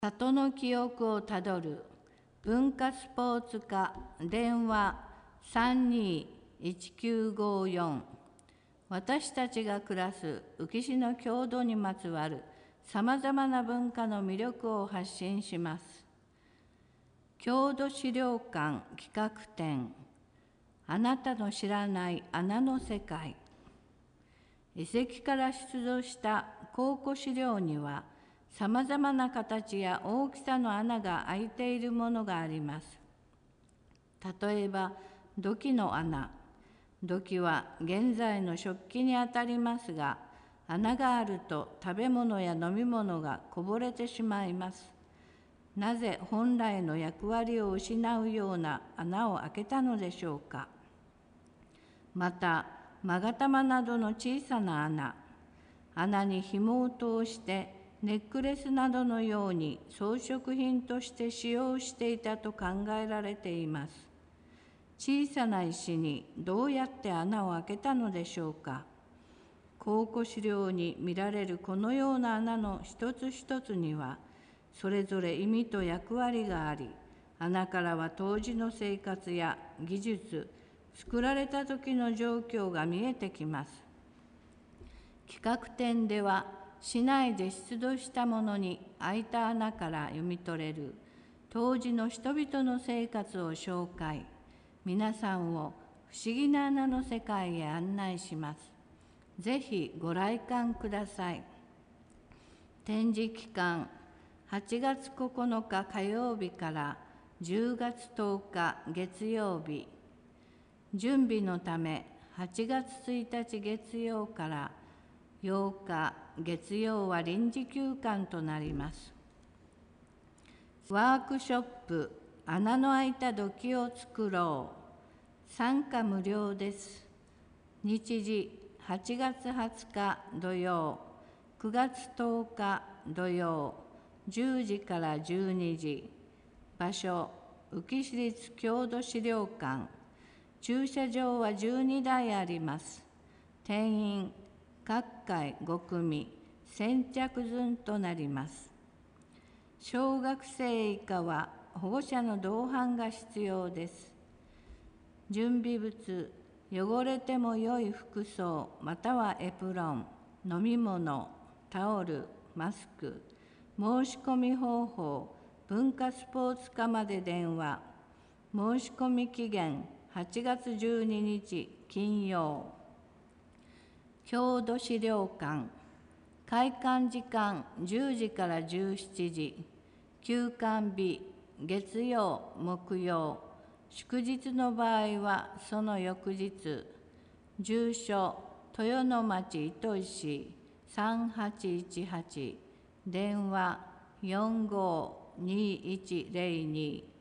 里の記憶をたどる文化スポーツ課電話321954。私たちが暮らす宇城市の郷土にまつわるさまざまな文化の魅力を発信します。郷土資料館企画展、あなたの知らない穴の世界。遺跡から出土した考古資料には、さまざまな形や大きさの穴が開いているものがあります。例えば、土器の穴。土器は現在の食器にあたりますが、穴があると食べ物や飲み物がこぼれてしまいます。なぜ本来の役割を失うような穴を開けたのでしょうか。また、勾玉などの小さな穴。穴に紐を通してネックレスなどのように装飾品として使用していたと考えられています。小さな石にどうやって穴を開けたのでしょうか。考古資料に見られるこのような穴の一つ一つには、それぞれ意味と役割があり、穴からは当時の生活や技術、作られた時の状況が見えてきます。企画展では、市内で出土したものに開いた穴から読み取れる当時の人々の生活を紹介。皆さんを不思議な穴の世界へ案内します。ぜひご来館ください。展示期間、8月9日火曜日から10月10日月曜日。準備のため、8月1日月曜から8日月曜は臨時休館となります。ワークショップ、穴の開いた土器を作ろう。参加無料です。日時、8月20日土曜、9月10日土曜、10時から12時。場所、宇城市立郷土資料館。駐車場は12台あります。定員、各回5組、先着順となります。小学生以下は保護者の同伴が必要です。準備物、汚れても良い服装またはエプロン、飲み物、タオル、マスク。申し込み方法、文化スポーツ課まで電話。申し込み期限、8月12日金曜。郷土資料館。開館時間10時から17時。休館日、月曜、木曜。祝日の場合はその翌日。住所、豊野町糸石3818。電話452102。